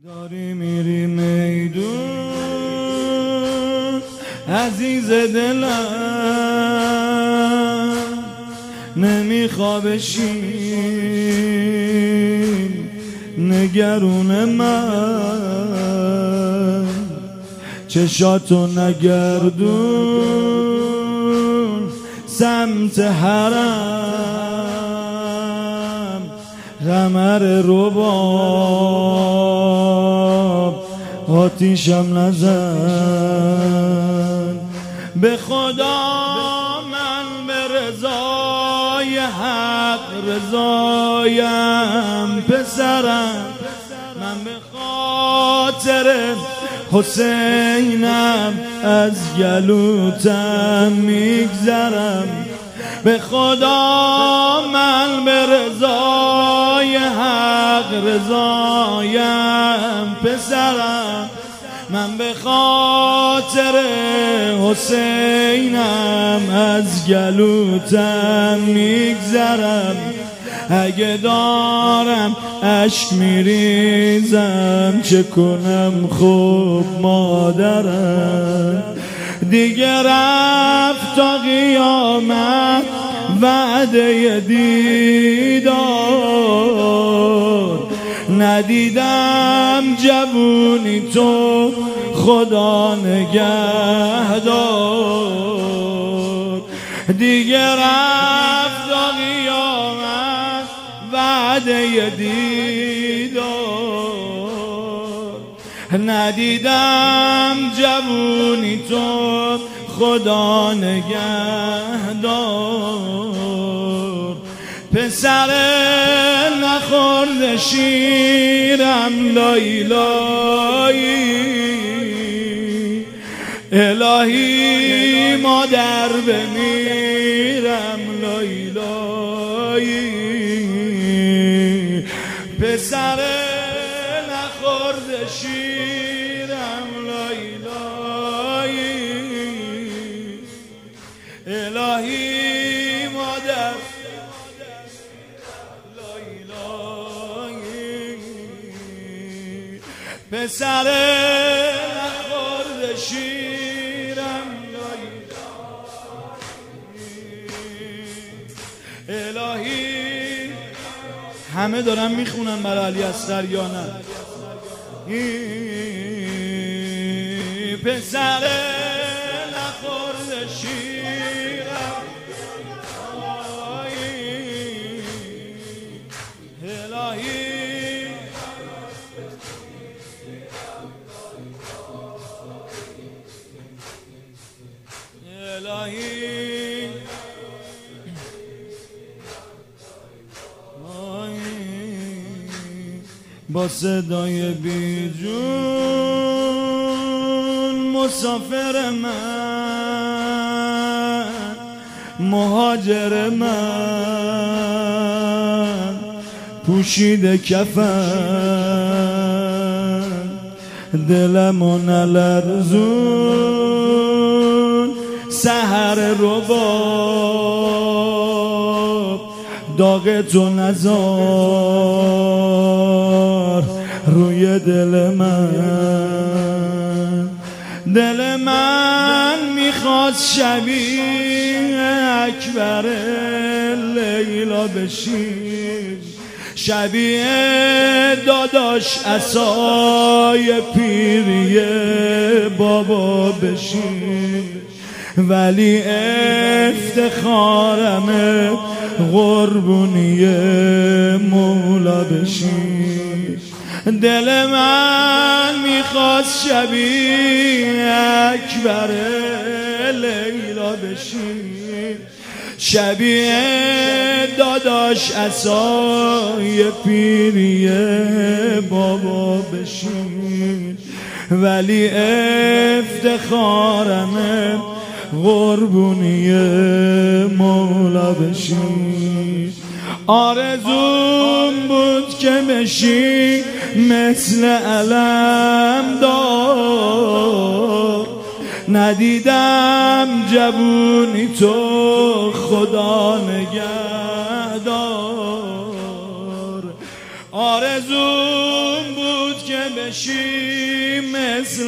داری میری میدون عزیز دلم، نمیخوابشی نگرون من، چشاتو نگردون سمت حرم، قمر رباب آتیشم نزن. به خدا من به رضای حق رضایم پسرم، من به خاطر حسینم از گلوتم میگذرم. به خدا من به رضای حق رضایم پسرم، من به خاطر حسینم از گلوتم میگذرم. اگه دارم اشک میریزم چه کنم خوب مادرم، دیگه رفت تا قیامت وعده دیدار، ندیدم جوونی تو خدا نگهدار، دیگه رفت تا قیامت وعده دیدار، ندیدم جوونی تو خدا نگهدار. پسر نخورد شیرم لای لایی، الهی مادر بمیرم لای لایی. پسر نخورد شیرم لای لایی، الهی مادر لای لایی. پسر نخورد شیرم لای لایی، الهی. همه دارن میخونن برای علی اصغر یا نه؟ پسر نخورد شیرم الهی، الهی. با صدای بیجون مسافر من، مهاجر من، پوشیده کفن، دلمو نلرزون سحر رباب، داغ تو نذار روی دل من. دل من میخواست شبیه اکبر لیلا بشی، شبیه داداش عصای پیری بابا بشی، ولی افتخارمه قربونی مولا بشی. دل من میخواست شبیه اکبر لیلا بشی، شبیه داداش عصای پیری بابا بشی، ولی افتخارمه قربونی مولا بشی. آرزوم بود که بشی مثل علمدار، ندیدم جوونی تو خدا نگهدار. آرزوم بود که بشی مثل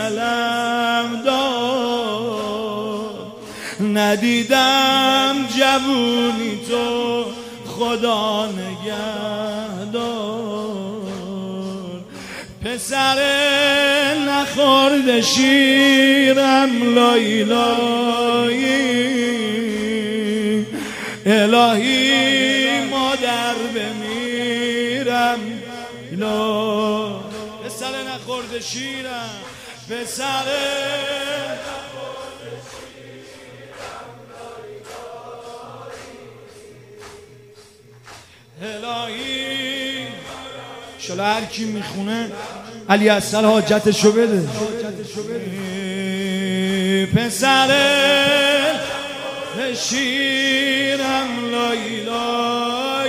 علمدار، ندیدم جوونی تو خدا نگهدار. پسر نخورده شیرم لایلایی، الهی مادر بمیرم لا. پسر نخورده شیرم، پسر الهی. شالا هر کی میخونه علی اصغر حاجتشو بده. پسر شیرم لایلای